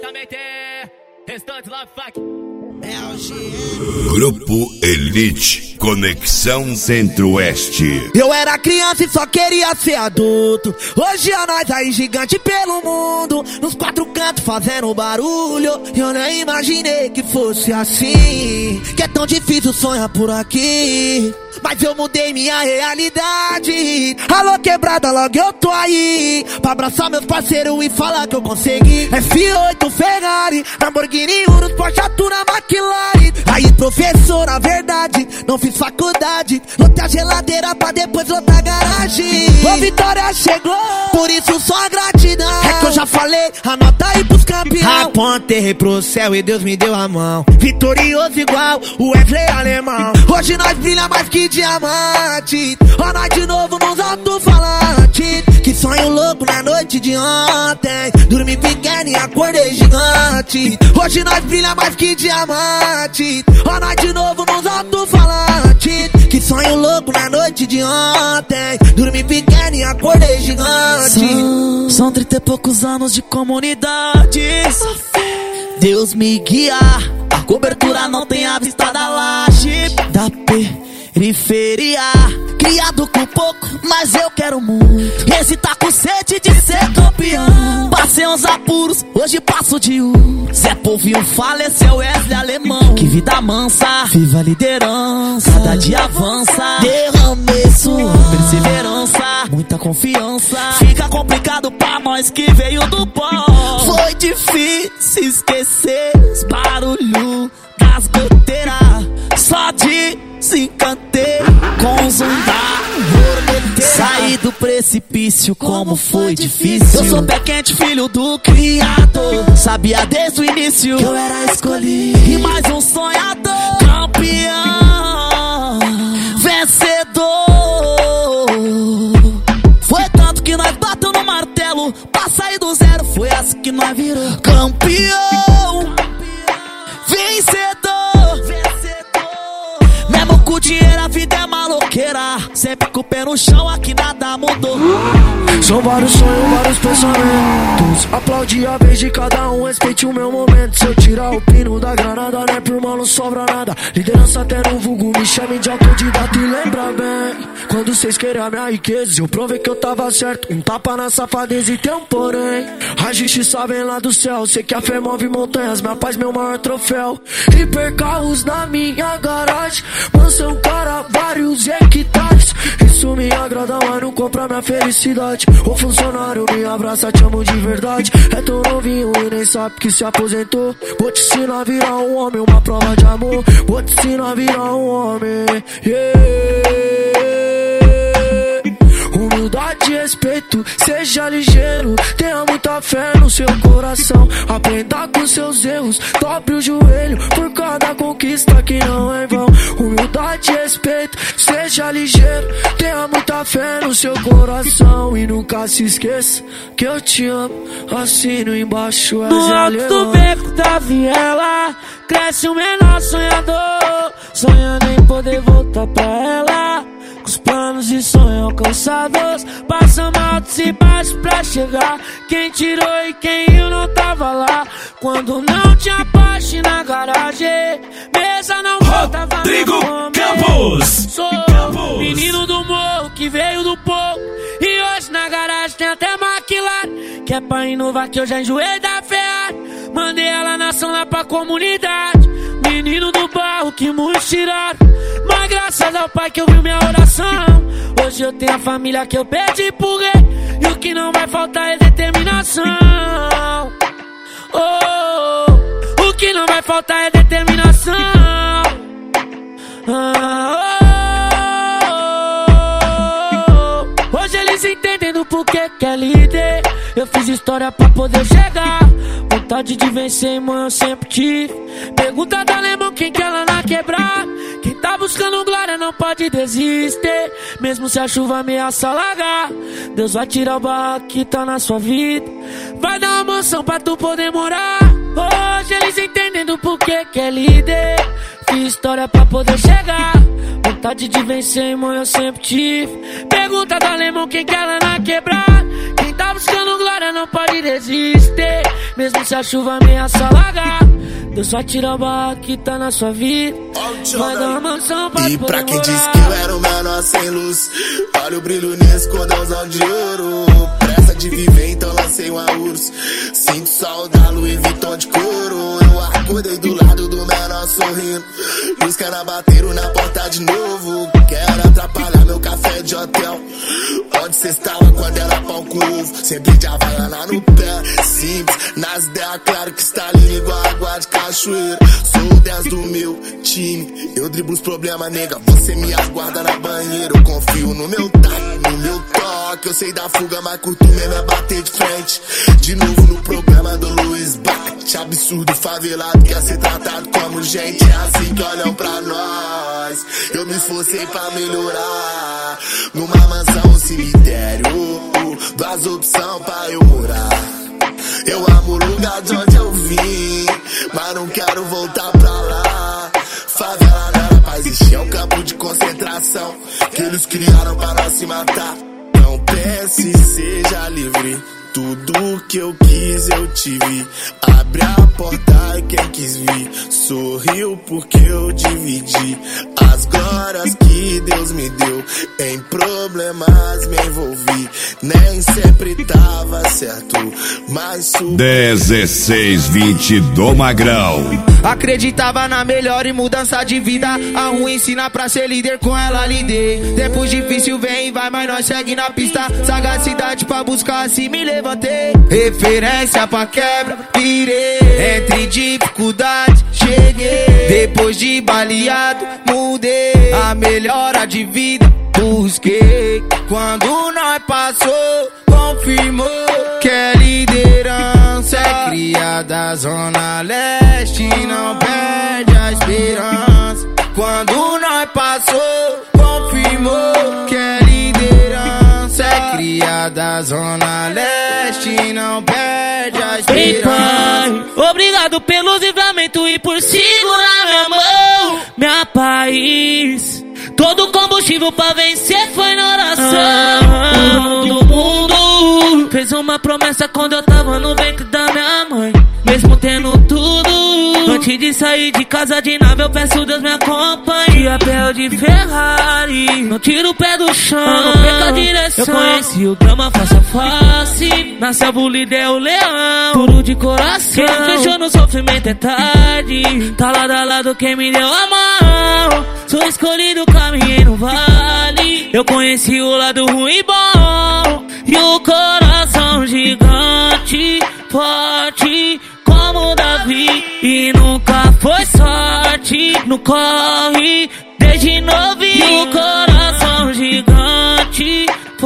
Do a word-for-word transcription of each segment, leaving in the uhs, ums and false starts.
também tem restante Love Fuck. Grupo Elite, Conexão Centro-Oeste. Eu era criança e só queria ser adulto. Hoje é nós aí gigante pelo mundo, nos quatro cantos fazendo barulho. Eu nem imaginei que fosse assim, que é tão difícil sonhar por aqui. Mas eu mudei minha realidade. Alô quebrada, logo eu tô aí pra abraçar meus parceiros e falar que eu consegui. F oito, Ferrari, Lamborghini, Urus, Porsche, Tuna, McLaren. Aí professor, na verdade, não fiz faculdade. Lotei a geladeira pra depois lotar a garagem. A vitória chegou, por isso só gratidão. É que eu já falei, anota aí pros campeão. Apontei pro céu e Deus me deu a mão. Vitorioso igual o Wesley alemão. Hoje nós brilha mais que diamante. Ó nós de novo nos alto-falantes. Que sonho louco na noite de ontem. Dormi pequeno e acordei gigante. Hoje nós brilha mais que diamante. Ó nós de novo nos alto-falantes. Que sonho louco na noite de ontem. Dormi pequeno e acordei gigante. São, são trinta e poucos anos de comunidade. Deus me guia. A cobertura não tem a vista da laje da periferia. Criado com pouco, mas eu quero muito. Esse tá com sede de ser campeão. Passei uns apuros, hoje passo de um. Zé Povinho faleceu, Wesley alemão. Que vida mansa, viva a liderança. Cada dia avança, derramei suor, perseverança, muita confiança. Fica complicado pra nós que veio do pó. Foi difícil esquecer os barulhos das goteiras. Só desencantei com zundar. Saí do precipício, como foi difícil. Eu sou pé quente, filho do criador. Sabia desde o início que eu era escolhido. E mais um sonhador, campeão, vencedor. Foi tanto que nós bateu no martelo pra sair do zero. Foi assim que nós virou campeão, vencedor. Mesmo com dinheiro a vida é maloqueira. Sempre com o pé no chão, aqui nada mudou. São vários sonhos, vários pensamentos. Aplaude a vez de cada um, respeite o meu momento. Se eu tirar o pino da granada, né, por mal não sobra nada. Liderança até no vulgo, me chame de autodidata e lembra bem. Quando vocês querem a minha riqueza, eu provei que eu tava certo. Um tapa na safadeza e tem um porém. A justiça vem lá do céu, sei que a fé move montanhas. Minha paz, meu maior troféu. Hipercarros na minha garagem, mansão, cara, vários hectares. Isso me agrada, mas não compra minha felicidade. O funcionário me abraça, te amo de verdade. É tão novinho e nem sabe que se aposentou. Vou te ensinar a virar um homem, uma prova de amor. Vou te ensinar a virar um homem, yeah. Humildade e respeito, seja ligeiro. Tenha muita fé no seu coração. Aprenda com seus erros, dobre o joelho por cada conquista que não é em vão. Humildade e respeito, seja ligeiro. Tenha muita fé no seu coração. E nunca se esqueça que eu te amo. Assino embaixo, é no alto do beco da viela cresce o menor sonhador, sonhando em poder voltar pra ela. Com os planos e sonhos alcançados, passamos altos e baixos pra chegar. Quem tirou e quem eu não tava lá. Quando não tinha Porsche na garagem, mesa não voltava. Rodrigo Campos. Sou Campos. Menino do morro que veio do povo, e hoje na garagem tem até McLaren. Que é pra inovar que eu já enjoei da Ferrari. Mandei ela na ação lá pra comunidade. Menino do barro que muitos tiraram, mas graças ao pai que ouviu minha oração. Hoje eu tenho a família que eu perdi por rei. E o que não vai faltar é determinação. Oh, oh, o que não vai faltar é determinação. Ah, oh, oh, oh. Hoje eles entendem do porquê que é líder. Eu fiz história pra poder chegar. Vontade de vencer, mano, eu sempre tive. Pergunta da alemão quem quer lá na quebrar. Quem tá buscando glória não pode desistir, mesmo se a chuva ameaça alagar. Deus vai tirar o barro que tá na sua vida, vai dar uma mansão pra tu poder morar. Hoje eles entendem do porquê que é líder. Fiz história pra poder chegar. Vontade de vencer, irmão, eu sempre tive. Pergunta do alemão quem quer lá na quebrar. Quem tá buscando glória não pode desistir, mesmo se a chuva ameaça alagar. Deus só tira a barra que tá na sua vida. Vai dar uma mansão pra E pra quem morar. disse que eu era o menor sem luz, olha o brilho nesse cordãozão de ouro. Pressa de viver, então lancei uma urso. Sinto sol da Louis Vuitton de couro. Eu acordei do lado do menor sorrindo. E os caras bateram na porta de novo. Quero atrapalhar meu café de hotel. Onde cê estava quando era pão com ovo? Sempre de Havaiana no pé. Simples, nas ideias, claro que está ali igual água de cachoeira. Sou o dez do meu time. Eu driblo os problemas, nega. Você me aguarda na banheira. Eu confio no meu time, no meu toque. Eu sei da fuga, mas curto mesmo é bater de frente. De novo no programa do Luiz Bate. Absurdo, favelado, quer ser tratado como gente. É assim que olham pra nós. Eu me esforcei pra melhorar. Numa mansão, um cemitério. Duas opções pra eu morar. Eu amo o lugar de onde eu vim, mas não quero voltar pra lá. Favela não era pra existir, é um campo de concentração que eles criaram pra nós se matar. Não pense, seja livre. Tudo que eu quis eu tive. Abre a porta e quem quis vir sorriu porque eu dividi as glórias que Deus me deu. Em problemas me envolvi, nem sempre tava certo, mas subi. dezesseis vinte do Magrão. Acreditava na melhor e mudança de vida. A ruim ensina pra ser líder, com ela lidei. Tempos difícil vem e vai, mas nós segue na pista. Sagacidade pra buscar, assim me levantei. Referência pra quebra, virei. Entre dificuldades, cheguei. Depois de baleado, mudei. A melhora de vida, busquei. Quando nós passou, confirmou que é liderança. É cria da Zona Leste, não perde a esperança. Quando nós passou, confirmou que é liderança. É cria da Zona Leste, não perde a esperança. Ei, pai, obrigado pelos livramentos e por segurar minha mão. Minha paz, todo combustível pra vencer foi na oração. Do mundo fez uma promessa quando eu tava no ventre da minha mãe. Mesmo tendo tudo, antes de sair de casa de nave eu peço Deus me acompanhe. De a pé ou de Ferrari, não tiro o pé do chão, não perca a direção. Eu conheci o drama face a face, na selva o líder é o leão, puro de coração. Quem não fechou no sofrimento é tarde, tá lado a lado quem me deu a mão. Sou escolhido, caminhei no vale, eu conheci o lado ruim e bom. E o coração gigante, forte como Davi, e nunca foi sorte no corre, desde novinho. E o coração gigante,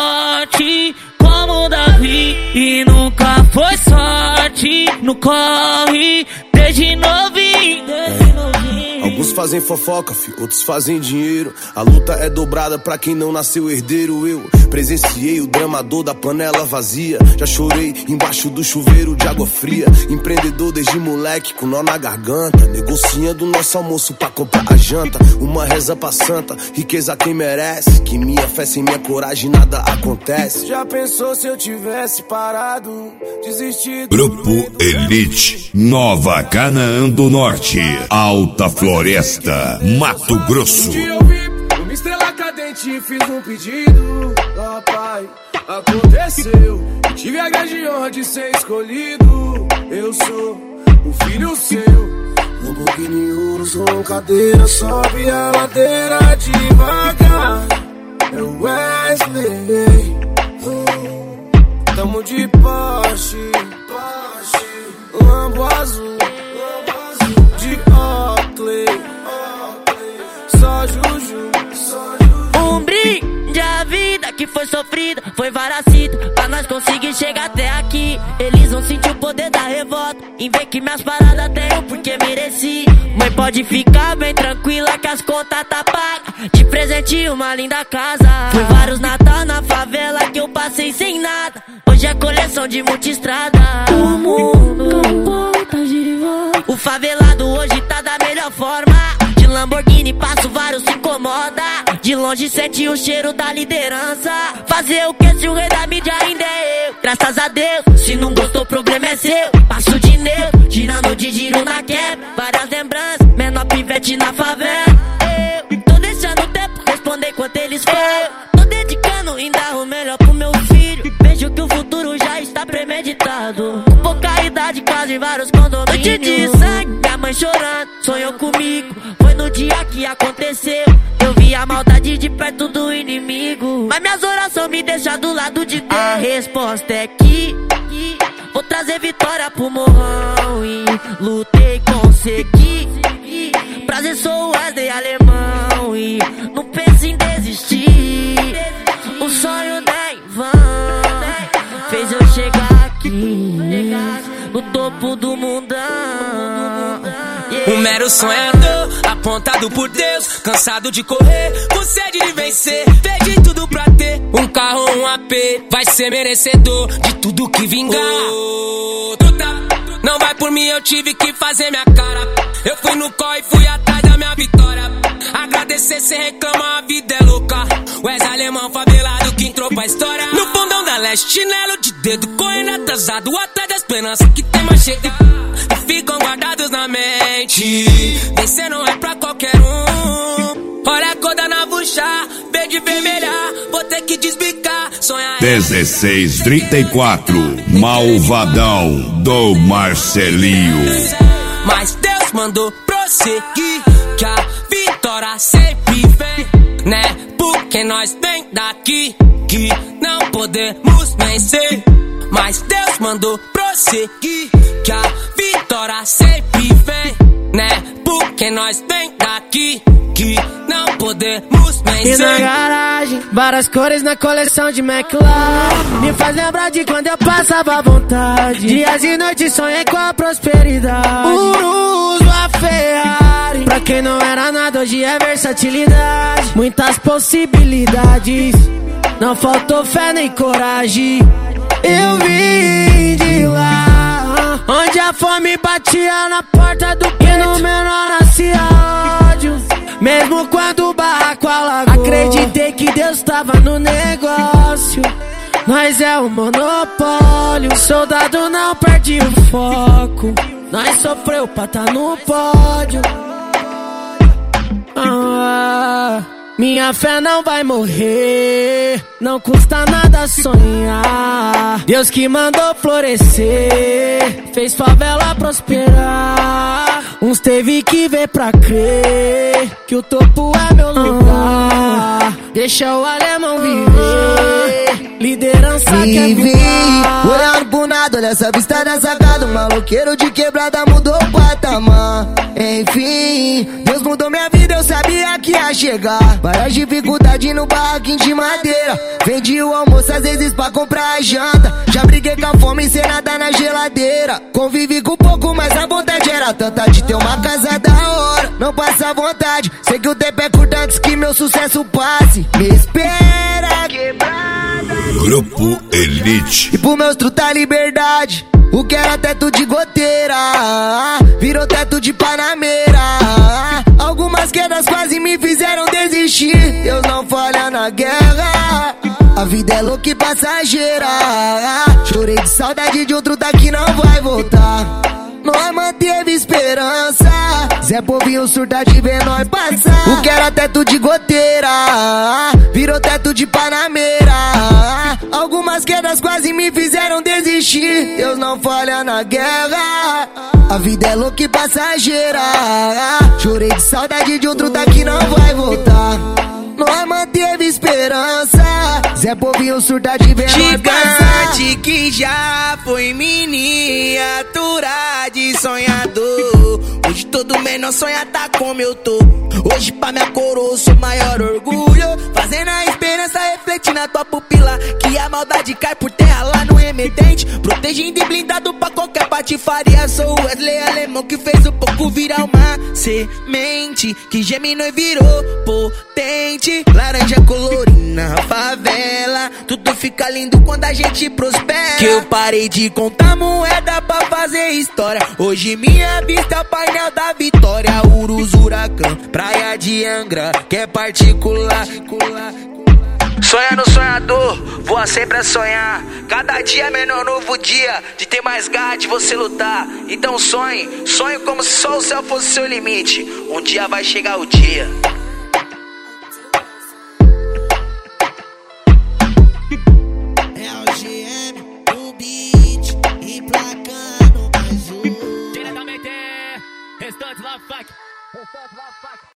forte como Davi, e nunca foi sorte no corre, desde novinho, desde novinho. Alguns fazem fofoca, fi, outros fazem dinheiro. A luta é dobrada pra quem não nasceu herdeiro. Eu presenciei o dramador da panela vazia. Já chorei embaixo do chuveiro de água fria. Empreendedor desde moleque com nó na garganta, negociando nosso almoço pra comprar a janta. Uma reza pra santa, riqueza quem merece. Que minha fé sem minha coragem nada acontece. Já pensou se eu tivesse parado, desistido? Grupo Elite, Nova Canaã do Norte, Alta Floresta, Mato Grosso. Um dia eu vi uma estrela cadente e fiz um pedido. Ó pai, aconteceu. Tive a grande honra de ser escolhido. Eu sou um filho seu. Lamborghini Urus com cadeira, sobe a ladeira devagar. É o Wesley. Oh, tamo de Porsche, Porsche, Lambo azul, de Oakley, só Juju, só Juju. Um brinde à vida que foi sofrida, foi varacita, pra nós conseguir chegar até aqui. Eles vão sentir o poder da revolta, em ver que minhas paradas tenho porque mereci. Mãe, pode ficar bem tranquila que as contas tá pagas. De presente uma linda casa. Foi vários Natal na favela que eu passei sem nada. Hoje é coleção de multistrada. O mundo tá girando. O favelado hoje tá da melhor forma. De Lamborghini passo vários se incomoda. De longe sente o cheiro da liderança. Fazer o que se o rei da mídia ainda é eu? Graças a Deus, se não gostou o problema é seu. Passo neutro, tirando de giro na quebra. Várias lembranças, menor pivete na favela. Eu tô deixando o tempo responder enquanto eles falam. Tô dedicando ainda o melhor pro meu filho. Vejo que o futuro já está premeditado. Com pouca idade, quase vários condomínios. Noite de sangue, minha mãe chorando, sonhou comigo. Foi no dia que aconteceu. Eu vi a maldade de perto do inimigo. Mas minhas orações me deixam do lado de Deus. A resposta é que, que vou trazer vitória pro morrão. E lutei, consegui. Prazer, sou Wesley Alemão. E não penso em desistir. O sonho não é em vão. Fez eu chegar aqui no topo do mundão. Um mero sonhador, apontado por Deus, cansado de correr, com sede de vencer. Fez de tudo pra ter um carro, um A P. Vai ser merecedor de tudo que vingar. Oh, não vai por mim, eu tive que fazer minha cara. Eu fui no corre e fui atrás da minha vitória. Agradecer sem reclamar, a vida é louca. Wesley Alemão favelado que entrou pra história. No fundão da leste, chinelo de dedo, correndo atrasado, atrás da esperança que tem mais cheio. E ficam guardados na mente. Vencer não é pra qualquer um. Olha a cor da navuxa, verde vermelha, vou ter que desbicar. Sonhar dezesseis trinta e quatro, Malvadão do Marcelinho. Mas Deus mandou prosseguir, que a vitória sempre vem, né? Porque nós vem daqui, que não podemos vencer. Mas Deus mandou prosseguir, que a vitória sempre vem, né? Porque nós vem daqui, que não podemos vencer. E na garagem, várias cores na coleção de McLaren. Me faz lembrar de quando eu passava à vontade. Dias e noites sonhei com a prosperidade. Urus, a Ferrari. Pra quem não era nada, hoje é versatilidade. Muitas possibilidades, não faltou fé nem coragem. Eu vim de lá, onde a fome batia na porta do peito, e no menor nascia ódio. Mesmo quando o barraco alagou, acreditei que Deus tava no negócio. Nós é um monopólio, soldado não perde o foco. Nós sofreu pra tá no pódio. Ah, minha fé não vai morrer, não custa nada sonhar. Deus que mandou florescer, fez favela prosperar. Uns teve que ver pra crer que o topo é meu lugar. Deixa o alemão viver, liderança quer voar. Olhando pro nada, olha essa vista da sacada. Um maloqueiro de quebrada mudou o patamar. Enfim, Deus mudou minha vida, eu sabia que ia chegar. Várias dificuldades no barraquinho de madeira. Vendi o almoço às vezes pra comprar a janta. Já briguei com a fome sem nada na geladeira. Convivi com pouco, mas a vontade era tanta de ter uma casa da hora. Não passa vontade, sei que o tempo é curto antes que meu sucesso passe. Me espera, quebrada. Grupo Elite. E pro meus truta liberdade, o que era teto de goteira virou teto de panameira. Algumas quedas quase me fizeram desistir. Deus não falha na guerra, a vida é louca e passageira. Chorei de saudade de outro daqui não vai voltar. Nós manteve esperança, Zé Povinho surta de ver nós passar. O que era teto de goteira virou teto de panameira. Algumas quedas quase me fizeram desistir. Deus não falha na guerra, a vida é louca e passageira. Chorei de saudade de outro daqui não vai voltar. Nós manteve esperança, Zé Povinho surta de ver nós passar. Gigante que já foi miniatura de sonhador. Hoje todo menor sonha tá como eu tô. Hoje pra minha coroa eu sou maior orgulho. Fazendo a esperança refletir na tua pupila, que a maldade cai por terra lá no emergente. Protegendo e blindado pra qualquer patifaria. Sou o Wesley Alemão que fez o pouco virar uma semente que germinou e virou potente. Laranja colorina, favela, tudo fica lindo quando a gente prospera. Que eu parei de contar moeda pra fazer história. Hoje minha vista é o painel da vitória. Urus, Huracão, praia de Angra, que é particular. Sonha no sonhador, voa sempre a sonhar. Cada dia é menor novo dia, de ter mais garra de você lutar. Então sonhe, sonhe como se só o céu fosse seu limite. Um dia vai chegar o dia. É o G M, o beat, emplacando mais um. Diretamente, Restante Love Funk. Restante Love Funk.